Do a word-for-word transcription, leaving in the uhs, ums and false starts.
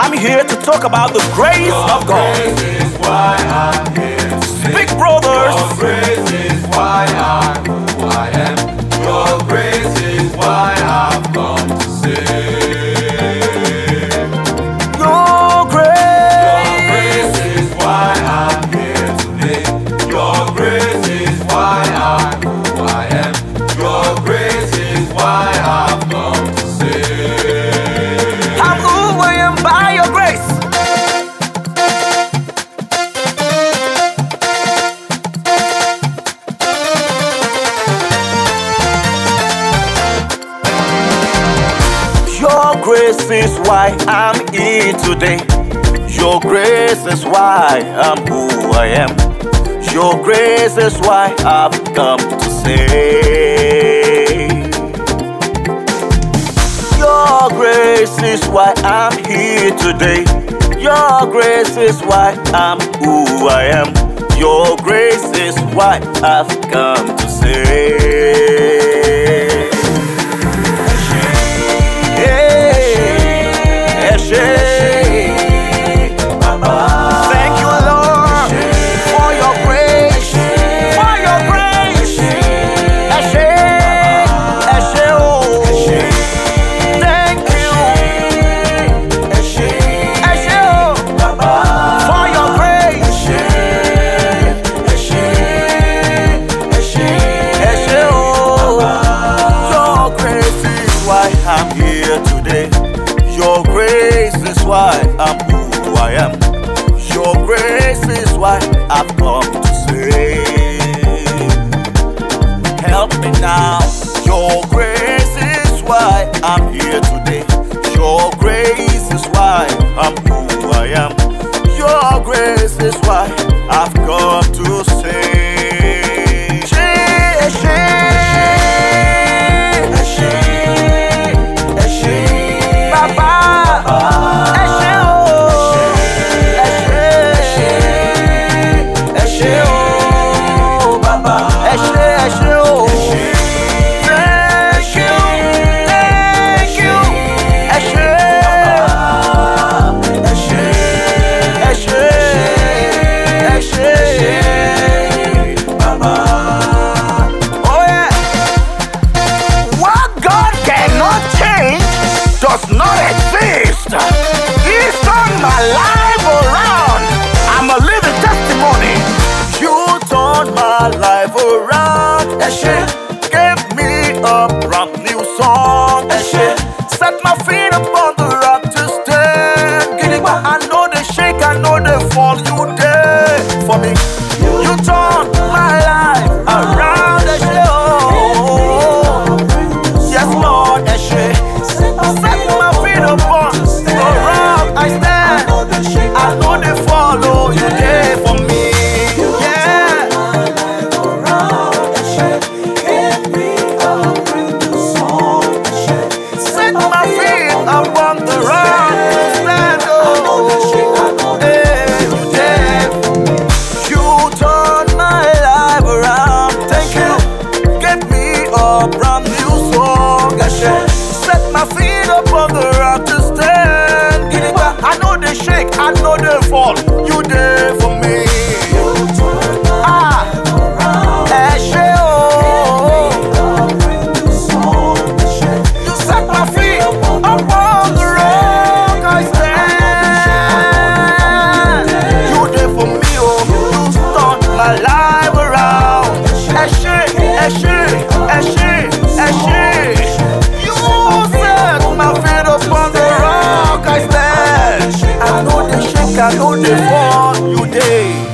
I'm here to talk about the grace Your of God. grace is why I'm here to sing. Big brothers. Your grace is why I'm who I am. Your grace is why I've come to sing. Your grace. Your grace is why I'm here today. Your grace is why I'm who I am. Your grace is why I've come to sing. I'm who I am by your grace. Your grace is why I'm here today. Your grace is why I'm who I am. Your grace is why I've come to say. Your grace is why I'm here today. Your grace is why I'm who I am. Your grace is why I've come to say. Thank you, Lord, for your grace, for your grace. Eshe, Eshe, oh. Thank you, Eshe, oh, for your grace. Eshe, oh. Your grace is why I'm here today. Your grace is why I'm who I am. Your grace is why I've come to say. Help me now. Your grace is why I'm here today. Your grace is why I'm who I am. Your grace is why I've come to say. She, she. Does not exist. He's turned my life around. I'm a living testimony. You turned my life around. Eshe, gave me a brand new song. Eshe, set my feet upon the rock to stand. Gidigba, I know they shake, I know they fall. You there for me. You turned my life around. Eshe, oh, yes Lord. Eshe, set my feet upon the rock I stand. I know they follow. You there for me. Yeah. Set my feet upon the rock I stand. Oh, hey, you there. You turned my life around. Thank you. Give me a brand new song. Set my feet upon the rock to stand. I know they shake, I know they fall. You there for me. Ah, Eshe, oh. You set my feet upon the rock I stand. You there for me, oh. You turned my life around. Eshe, Eshe, Eshe, Eshe. My feet upon the rock I stand. I know they shake, I know they fall. You day.